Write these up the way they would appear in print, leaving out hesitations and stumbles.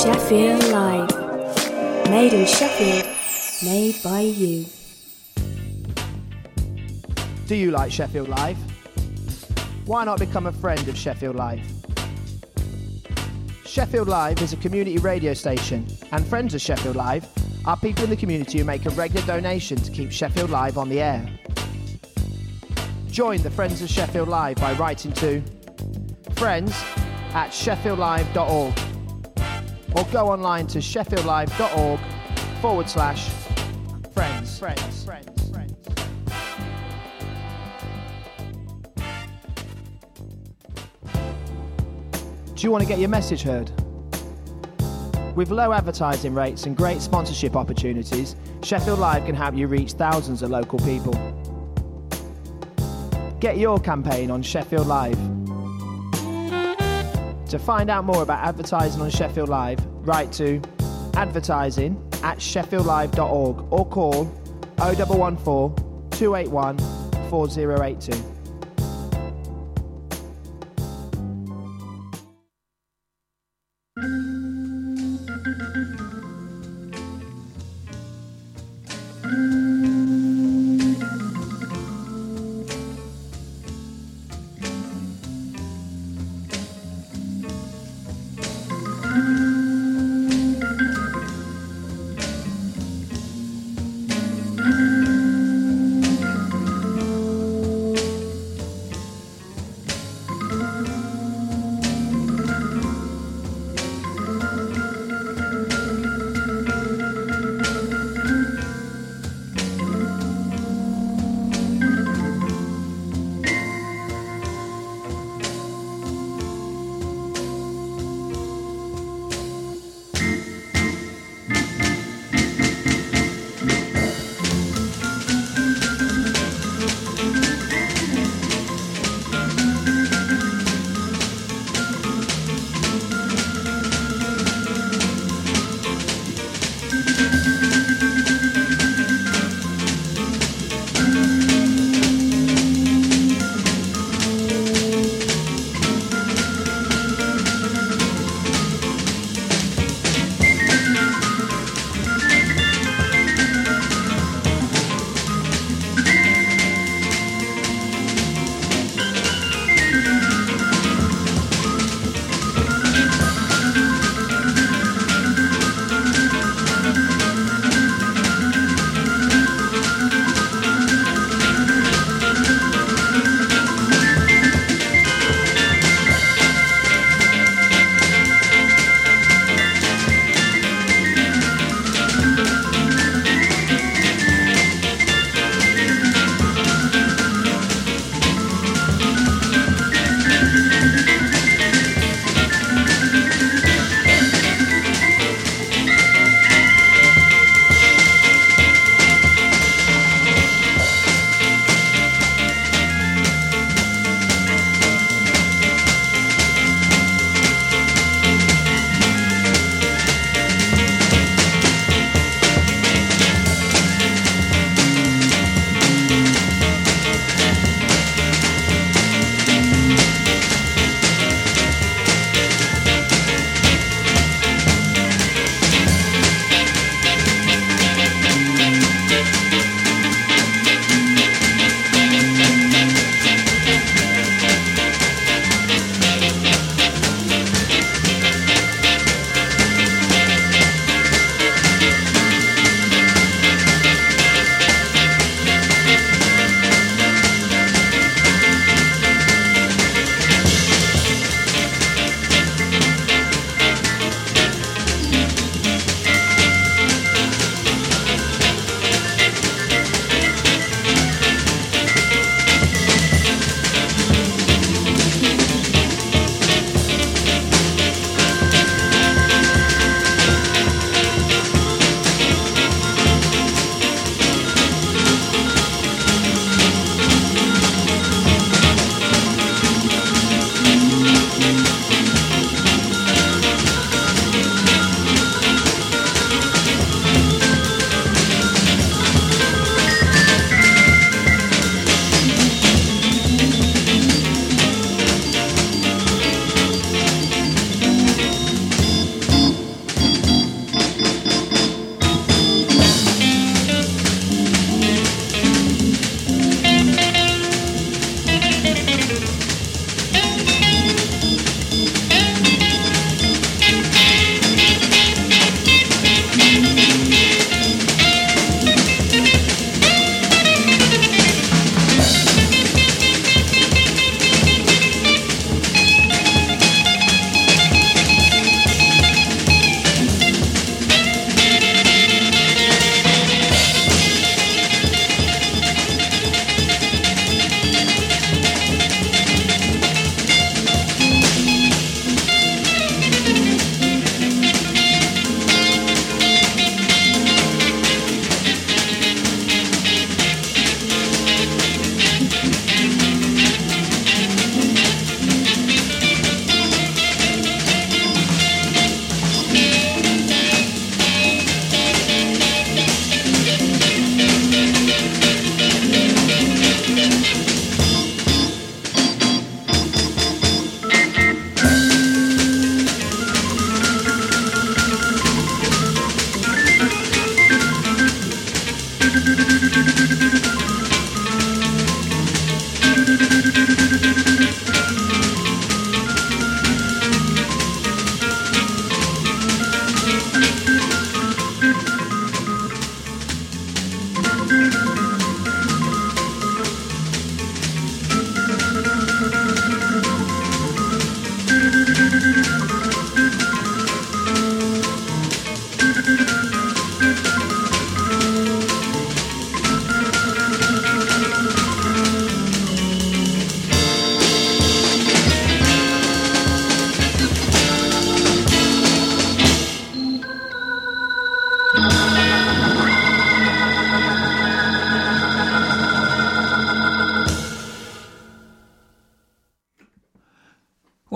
Sheffield Live. Made in Sheffield, made by you. Do you like Sheffield Live? Why not become a friend of Sheffield Live? Sheffield Live is a community radio station, and friends of Sheffield Live are people in the community who make a regular donation to keep Sheffield Live on the air. Join the Friends of Sheffield Live by writing to friends@sheffieldlive.org or go online to sheffieldlive.org/friends. Do you want to get your message heard? With low advertising rates and great sponsorship opportunities, Sheffield Live can help you reach thousands of local people. Get your campaign on Sheffield Live. To find out more about advertising on Sheffield Live, write to advertising@sheffieldlive.org or call 0114 281 4082.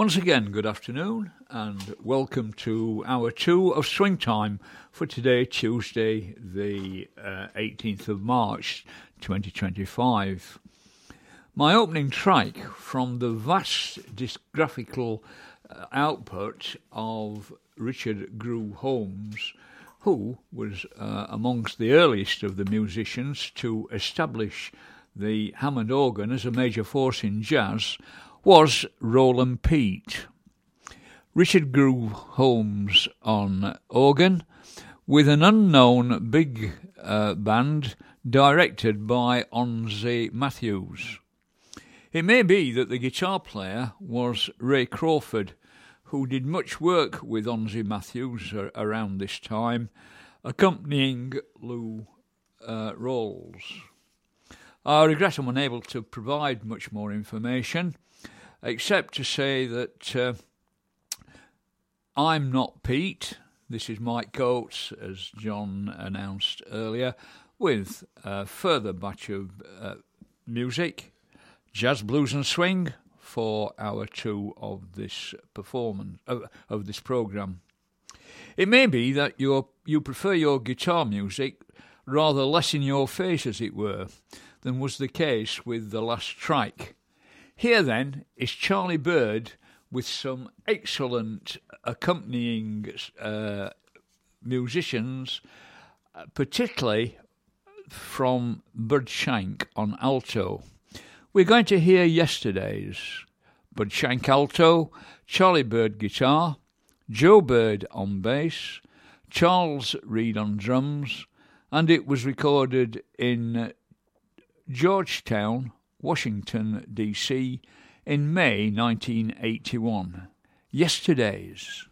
Once again, good afternoon and welcome to hour 2 of Swing Time for today, Tuesday, the 18th of March 2025. My opening track from the vast discographical output of Richard Grew Holmes, who was amongst the earliest of the musicians to establish the Hammond organ as a major force in jazz, was Roland Peet. Richard Grew Holmes on organ, with an unknown big band directed by Onsey Matthews. It may be that the guitar player was Ray Crawford, who did much work with Onsey Matthews around this time, accompanying Lou Rawls. I regret I'm unable to provide much more information, except to say that I'm not Pete. This is Mike Coates, as John announced earlier, with a further batch of music, jazz, blues and swing for hour 2 of this performance, of this programme. It may be that you prefer your guitar music rather less in your face, as it were, than was the case with the last track. Here, then, is Charlie Bird with some excellent accompanying musicians, particularly from Bud Shank on alto. We're going to hear Yesterday's. Bud Shank alto, Charlie Bird guitar, Joe Bird on bass, Charles Reed on drums, and it was recorded in Georgetown, Washington, D.C. in May 1981. Yesterday's.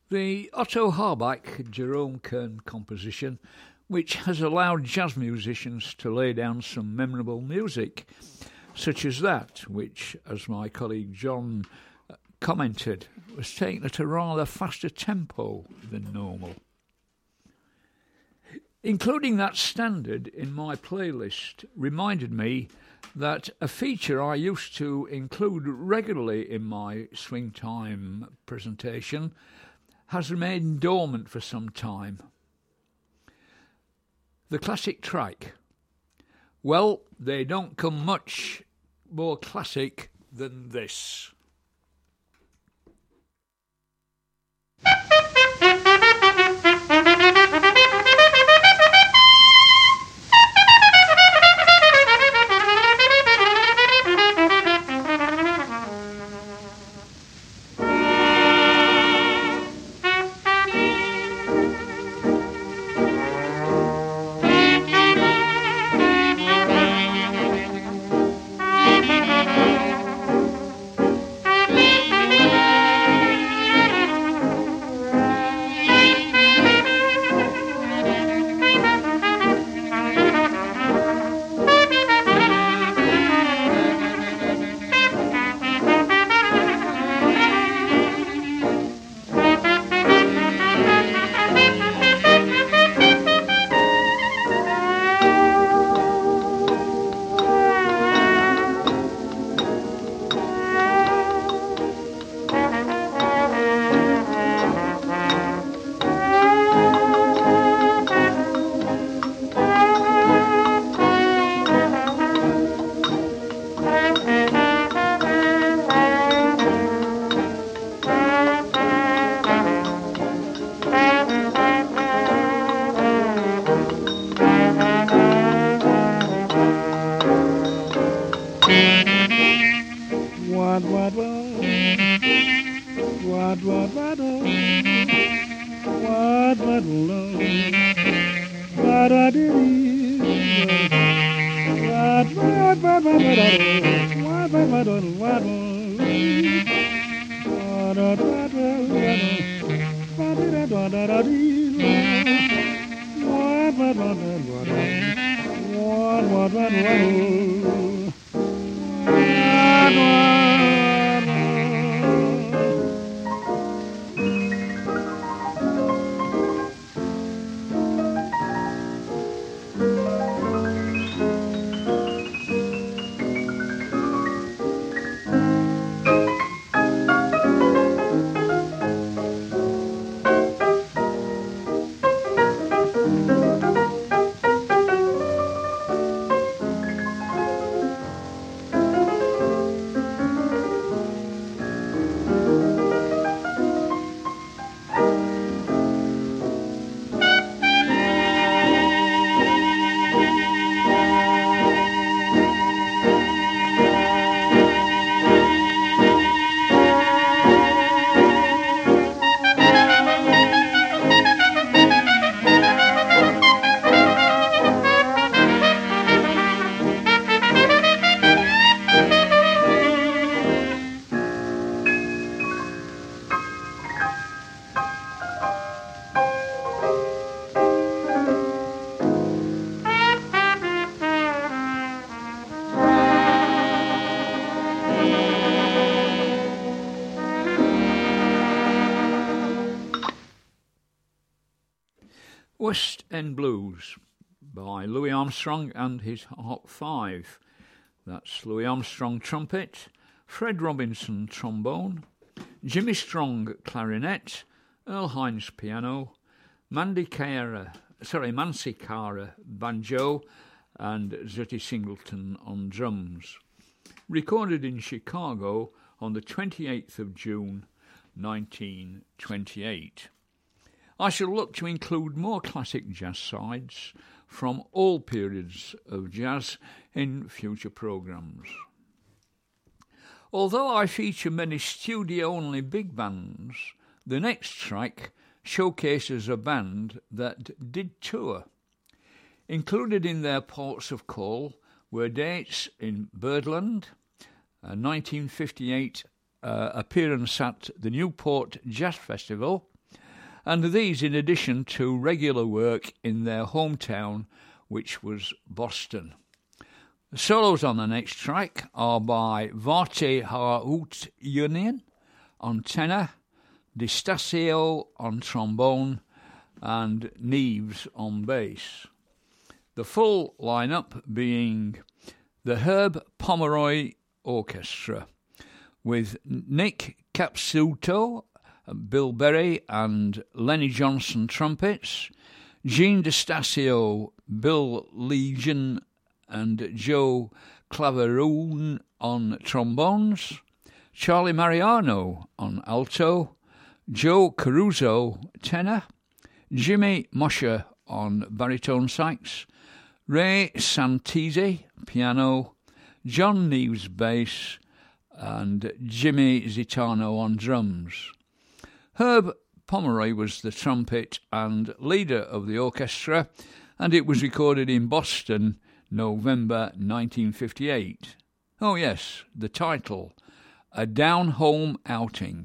The Otto Harbach Jerome Kern composition, which has allowed jazz musicians to lay down some memorable music, such as that, which, as my colleague John commented, was taken at a rather faster tempo than normal. Including that standard in my playlist reminded me that a feature I used to include regularly in my Swing Time presentation has remained dormant for some time. The classic track. Well, they don't come much more classic than this. West End Blues by Louis Armstrong and his Harp 5. That's Louis Armstrong trumpet, Fred Robinson trombone, Jimmy Strong clarinet, Earl Hines piano, Mancy Cara banjo, and Zutty Singleton on drums. Recorded in Chicago on the 28th of June 1928. I shall look to include more classic jazz sides from all periods of jazz in future programmes. Although I feature many studio-only big bands, the next track showcases a band that did tour. Included in their ports of call were dates in Birdland, a 1958 appearance at the Newport Jazz Festival, and these in addition to regular work in their hometown, which was Boston. The solos on the next track are by Varte Haut-Union on tenor, Distasio on trombone, and Neves on bass. The full lineup being the Herb Pomeroy Orchestra, with Nick Capsuto, Bill Berry and Lenny Johnson trumpets, Gene Distasio, Bill Legion and Joe Claveroon on trombones, Charlie Mariano on alto, Joe Caruso tenor, Jimmy Mosher on baritone sax, Ray Santisi piano, John Neves bass, and Jimmy Zitano on drums. Herb Pomeroy was the trumpet and leader of the orchestra, and it was recorded in Boston, November 1958. Oh yes, the title, A Down Home Outing.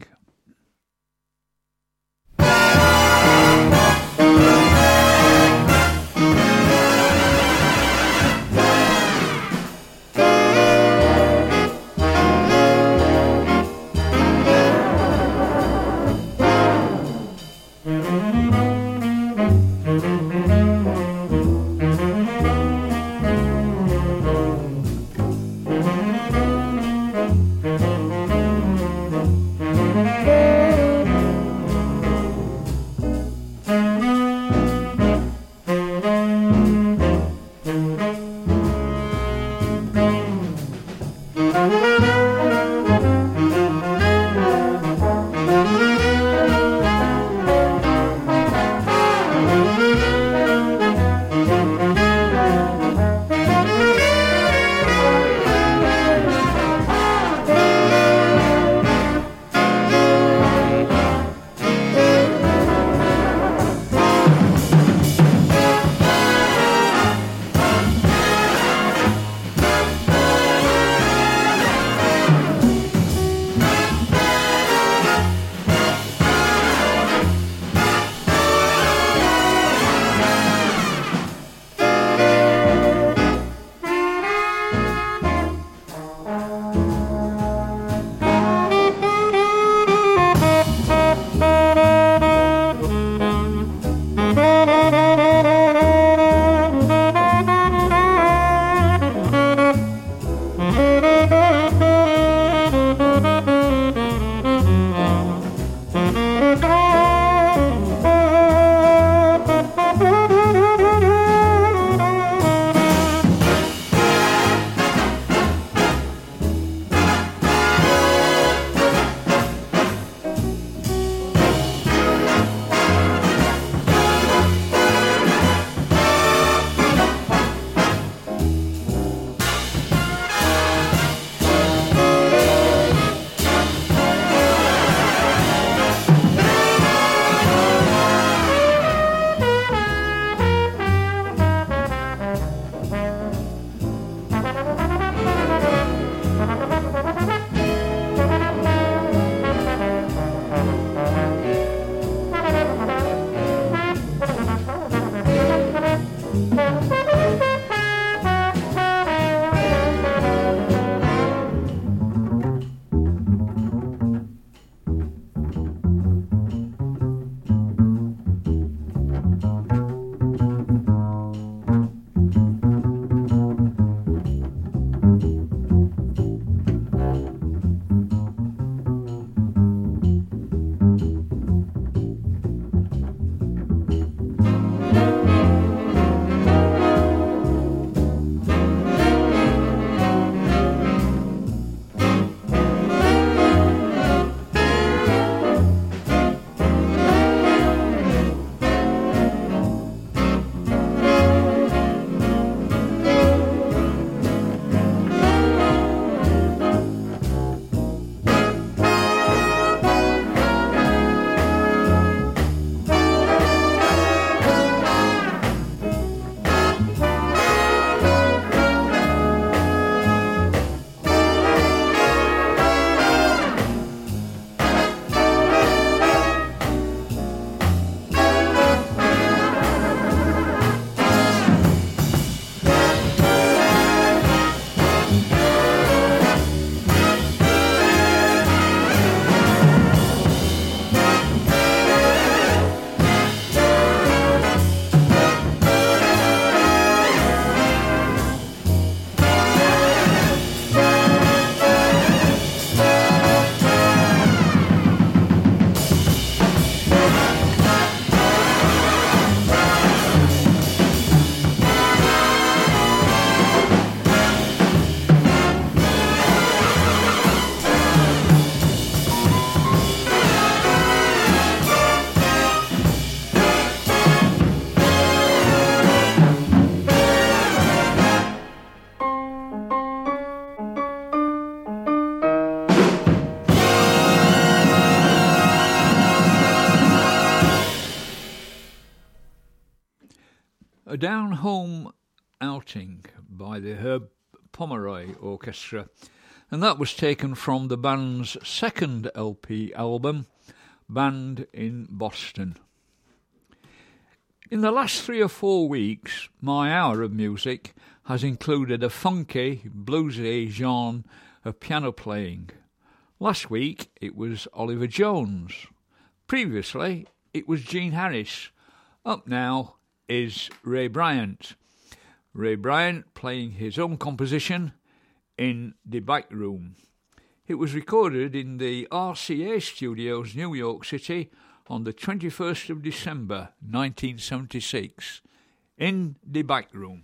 Down Home Outing by the Herb Pomeroy Orchestra, and that was taken from the band's second LP album, Band in Boston. In the last 3 or 4 weeks, my hour of music has included a funky, bluesy genre of piano playing. Last week it was Oliver Jones. Previously it was Gene Harris. Up now is Ray Bryant. Ray Bryant playing his own composition in the Back Room. It was recorded in the RCA Studios, New York City, on the 21st of December 1976, in the Back Room.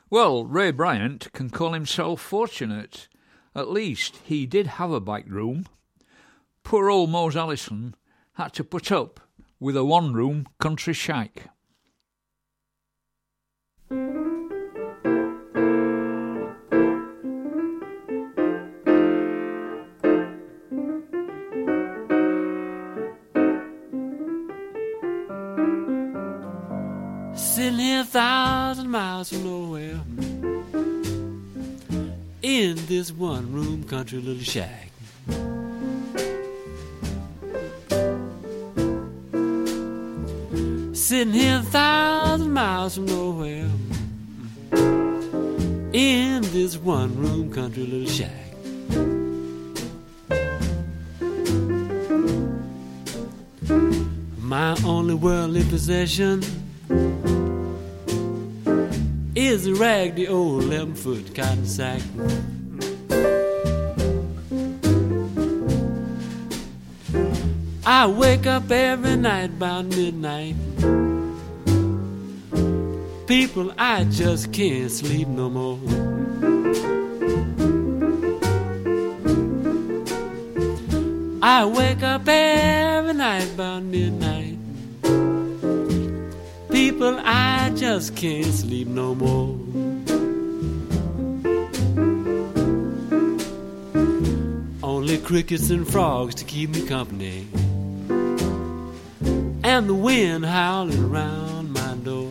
Well, Ray Bryant can call himself fortunate. At least he did have a back room. Poor old Mose Allison had to put up with a one-room country shack. Sitting here 1,000 miles from nowhere, in this one-room country little shack. Sitting here 1,000 miles from nowhere, in this one-room country little shack. My only worldly possession is a raggedy old 11-foot cotton sack. I wake up every night about midnight. People, I just can't sleep no more. I wake up every night about midnight. People, I just can't sleep no more. Only crickets and frogs to keep me company, and the wind howling around my door.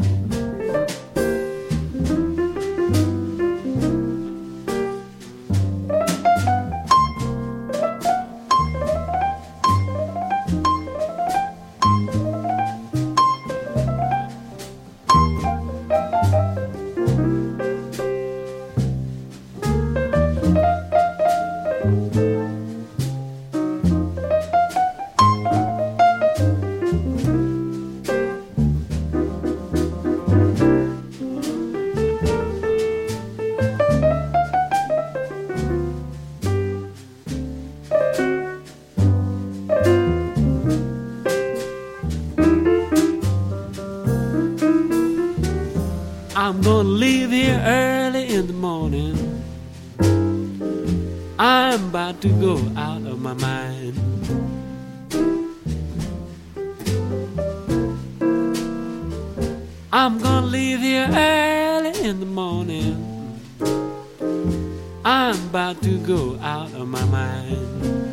I'm gonna leave here early in the morning. I'm about to go out of my mind. I'm gonna leave here early in the morning. I'm about to go out of my mind.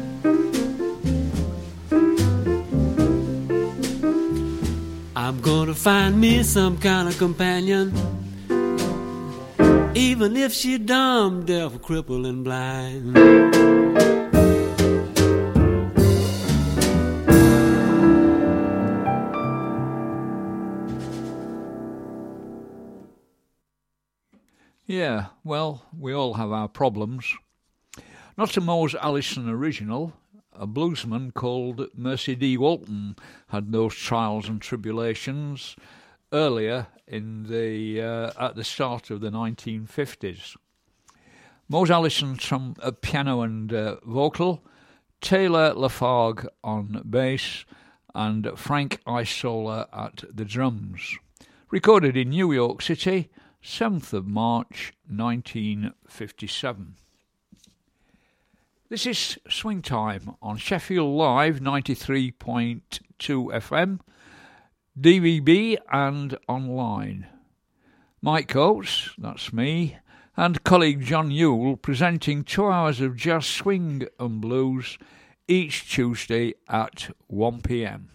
I'm gonna find me some kind of companion, even if she dumb, deaf, crippled, and blind. Yeah, well, we all have our problems. Not a Mose Allison original. A bluesman called Mercy D. Walton had those trials and tribulations earlier in the at the start of the 1950s. Mose Allison from piano and vocal, Taylor Lafargue on bass, and Frank Isola at the drums. Recorded in New York City, 7th of March 1957. This is Swing Time on Sheffield Live 93.2 FM, DVB and online. Mike Oates, that's me, and colleague John Yule presenting 2 hours of jazz, swing and blues each Tuesday at 1 p.m.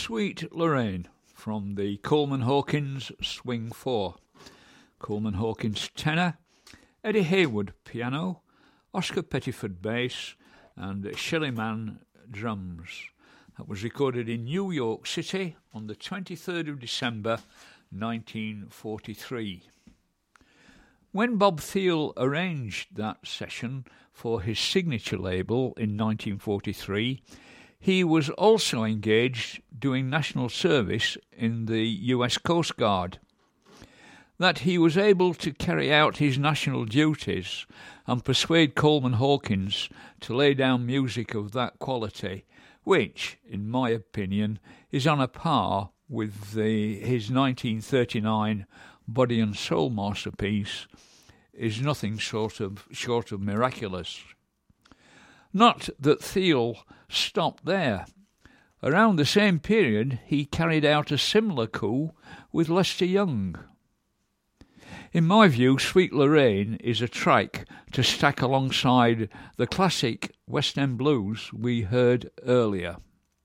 Sweet Lorraine from the Coleman Hawkins Swing 4. Coleman Hawkins tenor, Eddie Hayward piano, Oscar Pettiford bass, and Shelley Mann drums. That was recorded in New York City on the 23rd of December 1943. When Bob Thiele arranged that session for his signature label in 1943, he was also engaged doing national service in the US Coast Guard. That he was able to carry out his national duties and persuade Coleman Hawkins to lay down music of that quality, which, in my opinion, is on a par with his 1939 Body and Soul masterpiece, is nothing short of miraculous. Not that Thiele stopped there. Around the same period, he carried out a similar coup with Lester Young. In my view, Sweet Lorraine is a track to stack alongside the classic West End blues we heard earlier.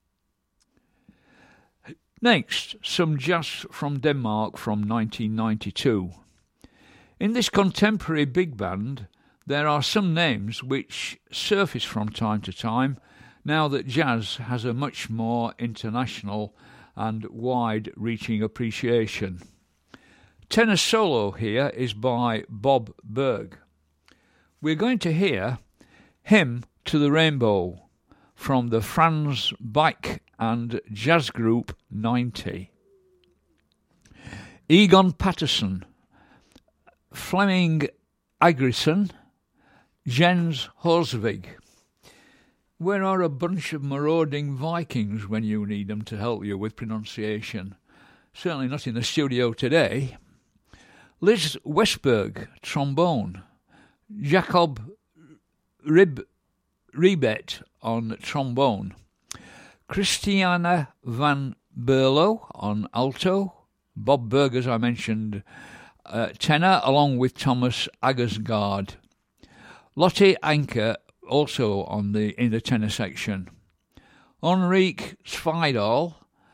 Next, some jazz from Denmark from 1992. In this contemporary big band, there are some names which surface from time to time now that jazz has a much more international and wide-reaching appreciation. Tenor solo here is by Bob Berg. We're going to hear Hymn to the Rainbow from the Franz Bike and Jazz Group 90. Egon Patterson, Flemming Agrisson, Jens Horsvig. Where are a bunch of marauding Vikings when you need them to help you with pronunciation? Certainly not in the studio today. Liz Westberg, trombone. Jacob Ribet on trombone. Christiana van Berlo on alto. Bob Berg, as I mentioned, tenor, along with Thomas Aggersgaard. Lottie Anker also in the tenor section. Henrik Svydal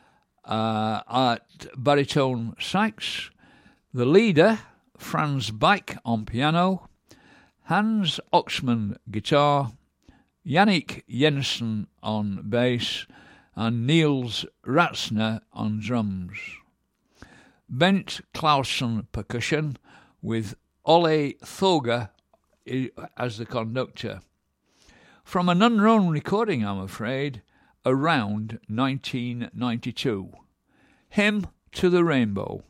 at baritone sax. The leader, Franz Bike on piano. Hans Oxman guitar. Yannick Jensen on bass. And Niels Ratzner on drums. Bent Clausen percussion with Ole Thoga as the conductor. From an unknown recording, I'm afraid, around 1992. Hymn to the Rainbow.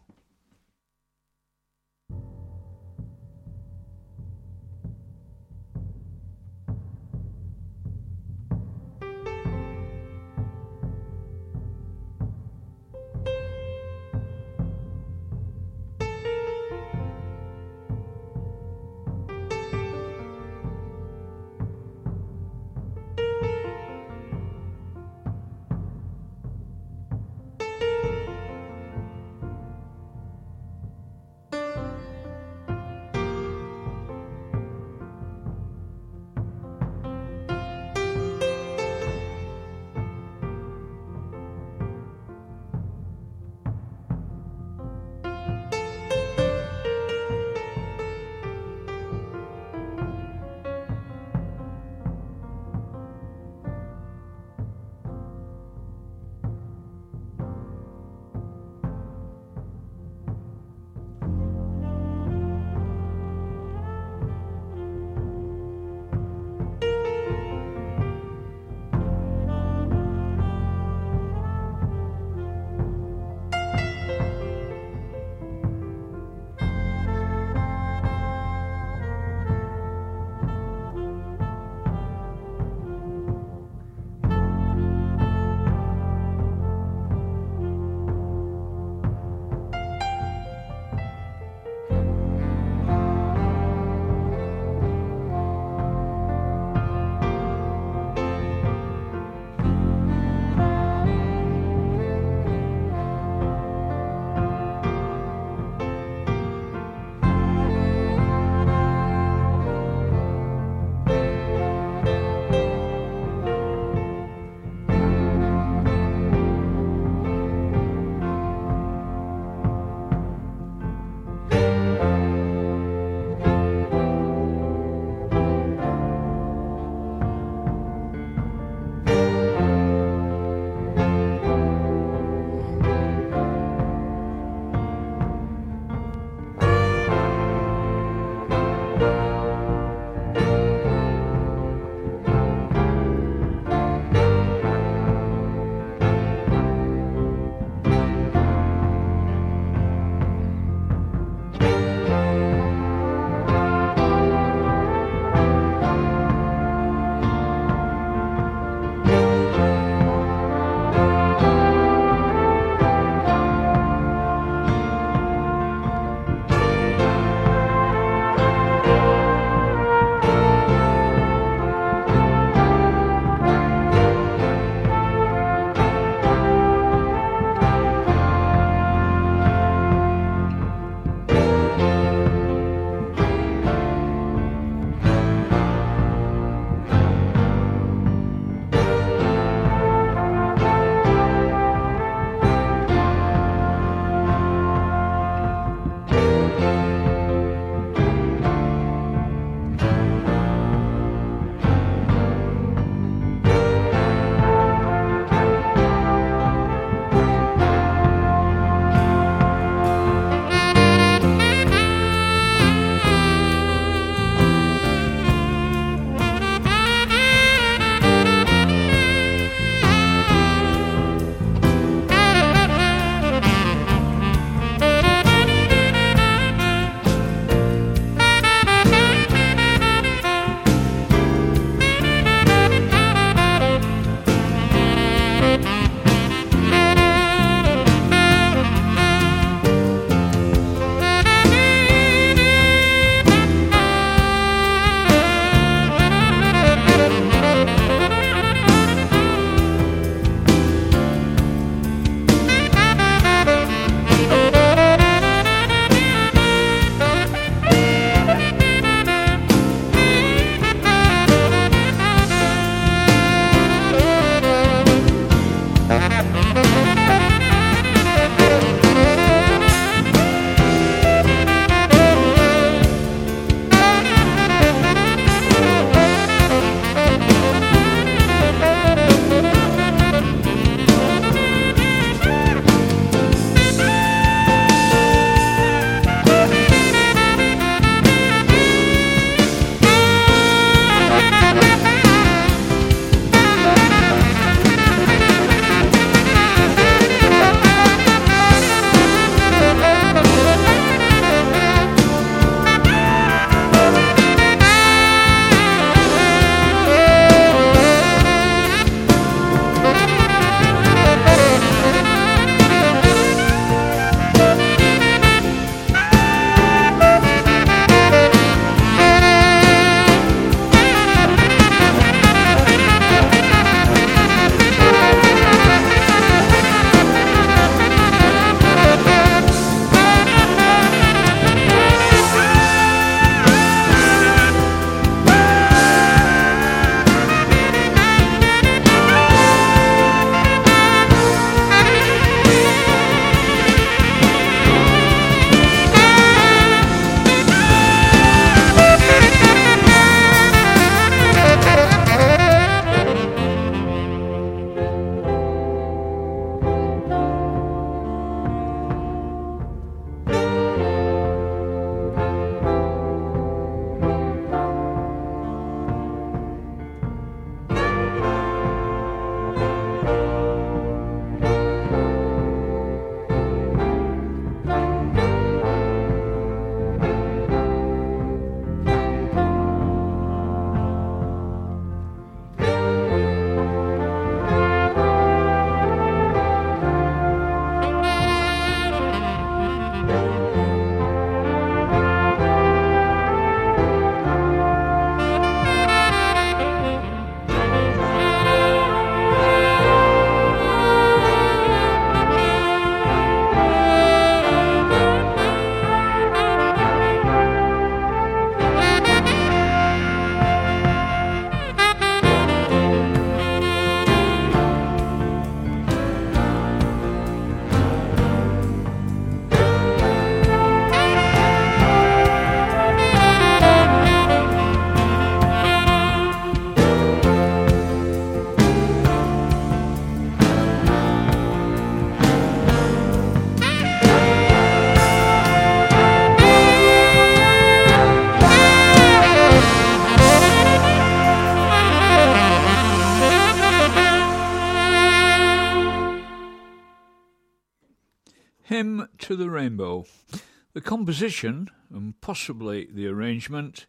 Hymn to the Rainbow. The composition, and possibly the arrangement,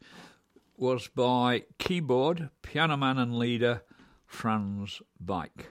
was by keyboard, piano man and leader Franz Beck.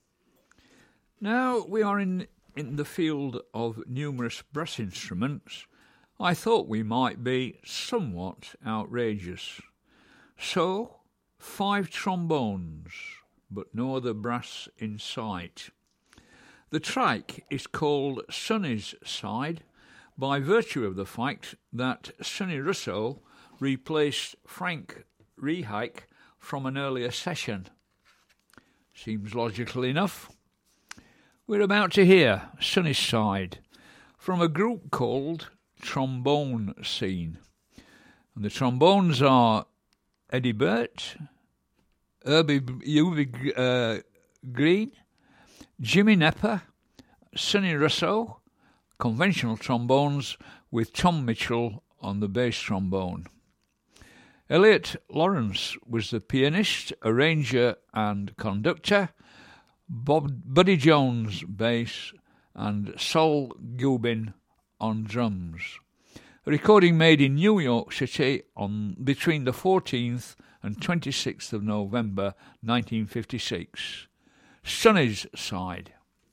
Now we are in the field of numerous brass instruments. I thought we might be somewhat outrageous. So, 5 trombones, but no other brass in sight. The track is called Sonny's Side by virtue of the fact that Sonny Russo replaced Frank Rehack from an earlier session. Seems logical enough. We're about to hear Sonny's Side from a group called Trombone Scene. And the trombones are Eddie Burt, Uwe Green, Jimmy Nepper, Sonny Russo, conventional trombones with Tom Mitchell on the bass trombone. Elliot Lawrence was the pianist, arranger and conductor, Buddy Jones bass and Sol Gubin on drums. A recording made in New York City between the 14th and 26th of November 1956. Sunny's Side.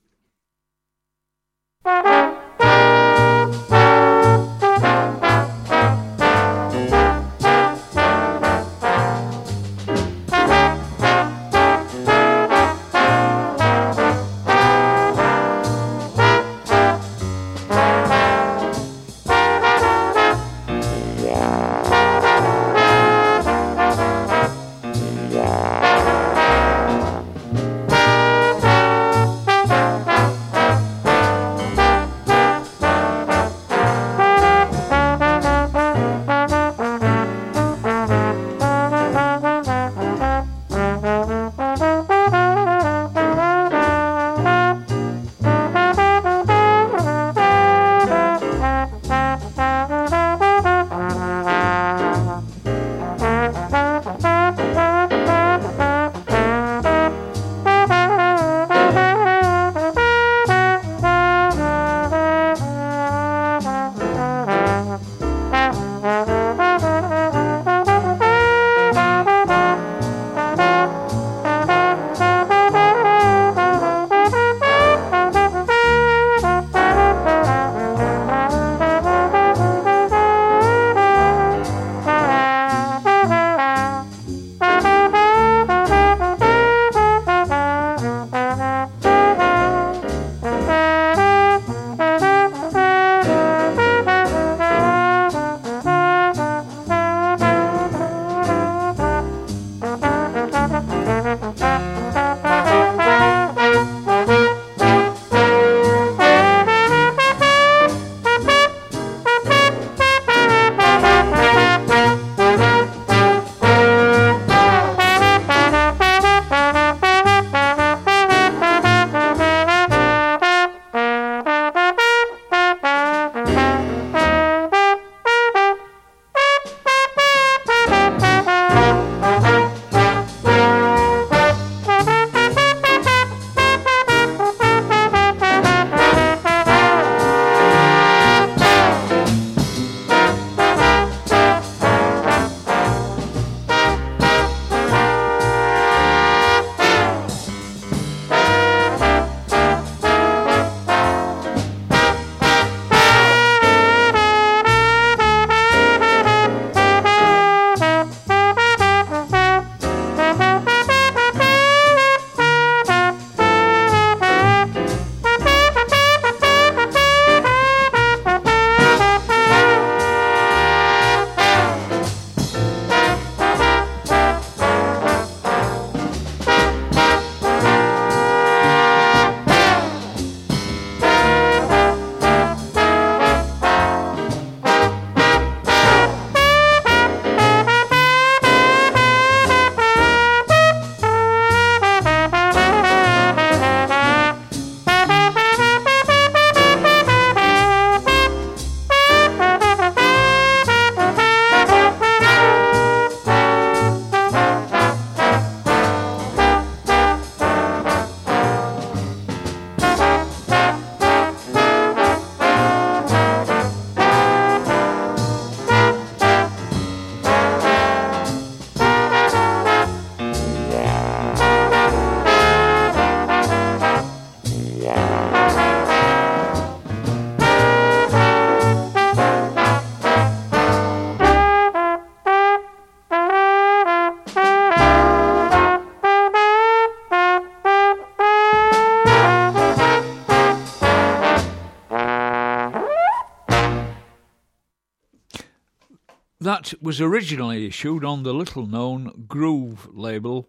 That was originally issued on the little-known Groove label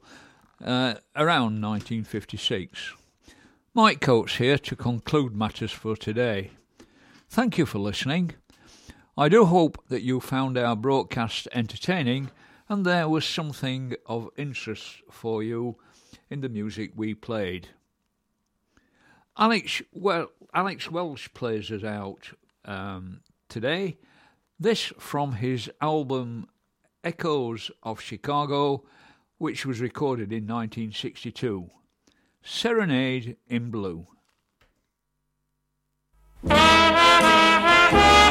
around 1956. Mike Coates here to conclude matters for today. Thank you for listening. I do hope that you found our broadcast entertaining and there was something of interest for you in the music we played. Alex Welsh plays us out today. This from his album Echoes of Chicago, which was recorded in 1962. Serenade in Blue.